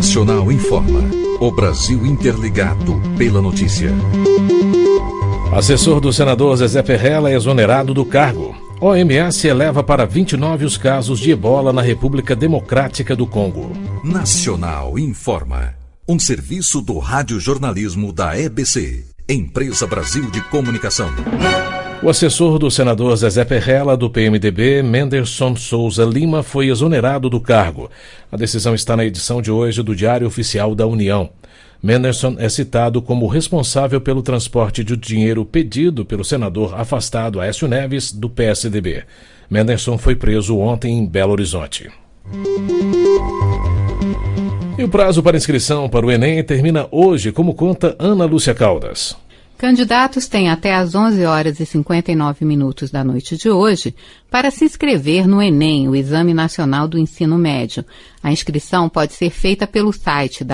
Nacional informa. O Brasil interligado pela notícia. Assessor do senador Zezé Perrella é exonerado do cargo. OMS eleva para 29 os casos de ebola na República Democrática do Congo. Nacional informa. Um serviço do radiojornalismo da EBC, Empresa Brasil de Comunicação. O assessor do senador Zezé Perrella, do PMDB, Menderson Souza Lima, foi exonerado do cargo. A decisão está na edição de hoje do Diário Oficial da União. Menderson é citado como responsável pelo transporte de dinheiro pedido pelo senador afastado Aécio Neves, do PSDB. Menderson foi preso ontem em Belo Horizonte. E o prazo para inscrição para o Enem termina hoje, como conta Ana Lúcia Caldas. Candidatos têm até às 11 horas e 59 minutos da noite de hoje para se inscrever no Enem, o Exame Nacional do Ensino Médio. A inscrição pode ser feita pelo site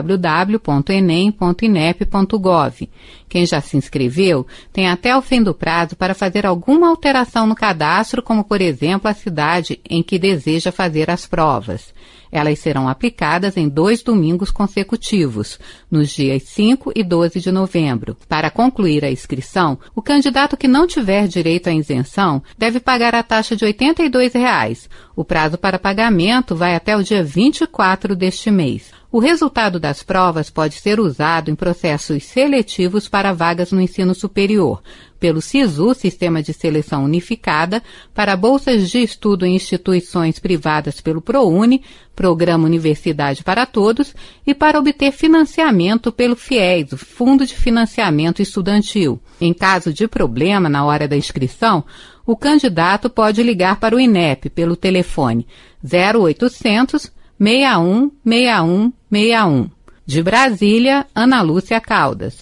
www.enem.inep.gov. Quem já se inscreveu tem até o fim do prazo para fazer alguma alteração no cadastro, como, por exemplo, a cidade em que deseja fazer as provas. Elas serão aplicadas em 2 domingos consecutivos, nos dias 5 e 12 de novembro. Para concluir a inscrição, o candidato que não tiver direito à isenção deve pagar a taxa de R$ 82. O prazo para pagamento vai até o dia 24 deste mês. O resultado das provas pode ser usado em processos seletivos para vagas no ensino superior, pelo SISU, Sistema de Seleção Unificada, para bolsas de estudo em instituições privadas pelo ProUni, Programa Universidade para Todos, e para obter financiamento pelo FIES, o Fundo de Financiamento Estudantil. Em caso de problema na hora da inscrição, o candidato pode ligar para o INEP pelo telefone 0800 61 61 61. De Brasília, Ana Lúcia Caldas.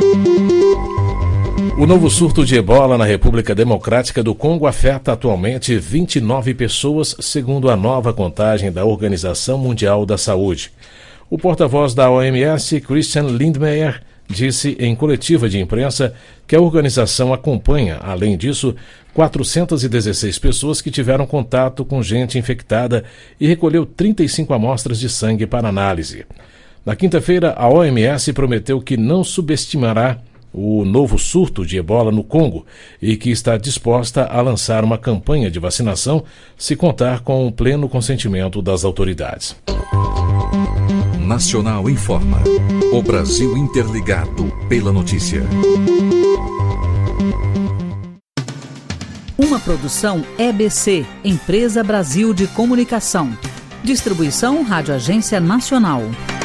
O novo surto de ebola na República Democrática do Congo afeta atualmente 29 pessoas, segundo a nova contagem da Organização Mundial da Saúde. O porta-voz da OMS, Christian Lindmeier, disse em coletiva de imprensa que a organização acompanha, além disso, 416 pessoas que tiveram contato com gente infectada e recolheu 35 amostras de sangue para análise. Na quinta-feira, a OMS prometeu que não subestimará o novo surto de ebola no Congo e que está disposta a lançar uma campanha de vacinação se contar com o pleno consentimento das autoridades. Nacional informa. O Brasil interligado pela notícia. Uma produção EBC, Empresa Brasil de Comunicação. Distribuição Rádio Agência Nacional.